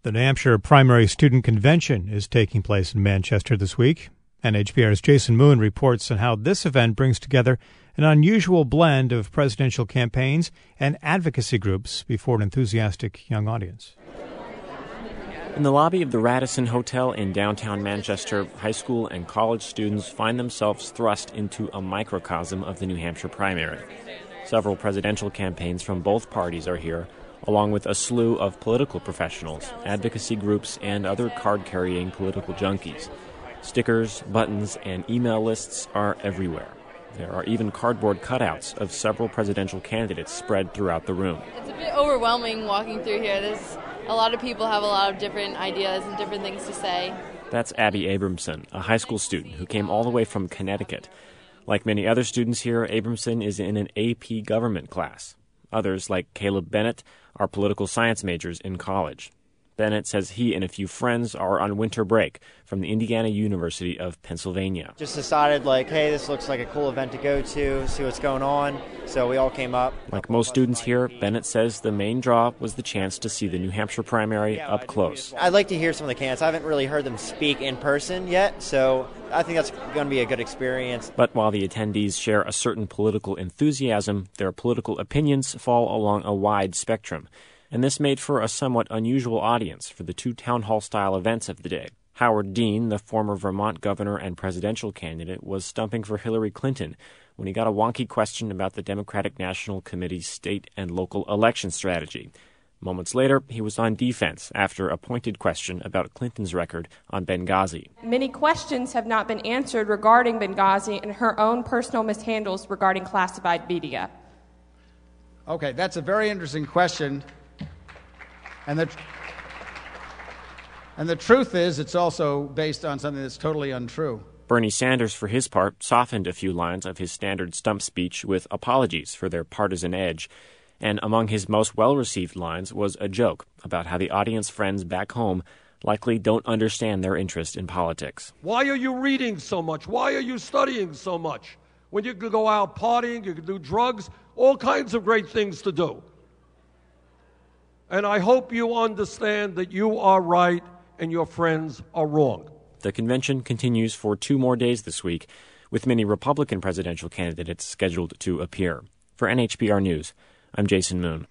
The New Hampshire Primary Student Convention is taking place in Manchester this week. NHPR's Jason Moon reports on how this event brings together an unusual blend of presidential campaigns and advocacy groups before an enthusiastic young audience. In the lobby of the Radisson Hotel in downtown Manchester, high school and college students find themselves thrust into a microcosm of the New Hampshire primary. Several presidential campaigns from both parties are here, along with a slew of political professionals, advocacy groups, and other card-carrying political junkies. Stickers, buttons, and email lists are everywhere. There are even cardboard cutouts of several presidential candidates spread throughout the room. It's a bit overwhelming walking through here. There's a lot of people have a lot of different ideas and different things to say. That's Abby Abramson, a high school student who came all the way from Connecticut. Like many other students here, Abramson is in an AP government class. Others, like Caleb Bennett, are political science majors in college. Bennett says he and a few friends are on winter break from the Indiana University of Pennsylvania. Just decided, hey, this looks like a cool event to go to, see what's going on, so we all came up. Like most students here, Bennett says the main draw was the chance to see the New Hampshire primary up close. I'd like to hear some of the candidates. I haven't really heard them speak in person yet, so I think that's going to be a good experience. But while the attendees share a certain political enthusiasm, their political opinions fall along a wide spectrum. And this made for a somewhat unusual audience for the two town hall-style events of the day. Howard Dean, the former Vermont governor and presidential candidate, was stumping for Hillary Clinton when he got a wonky question about the Democratic National Committee's state and local election strategy. Moments later, he was on defense after a pointed question about Clinton's record on Benghazi. Many questions have not been answered regarding Benghazi and her own personal mishandles regarding classified media. Okay, that's a very interesting question. And the truth is, it's also based on something that's totally untrue. Bernie Sanders, for his part, softened a few lines of his standard stump speech with apologies for their partisan edge. And among his most well-received lines was a joke about how the audience friends back home likely don't understand their interest in politics. Why are you reading so much? Why are you studying so much? When you could go out partying, you could do drugs, all kinds of great things to do. And I hope you understand that you are right and your friends are wrong. The convention continues for 2 more days this week, with many Republican presidential candidates scheduled to appear. For NHPR News, I'm Jason Moon.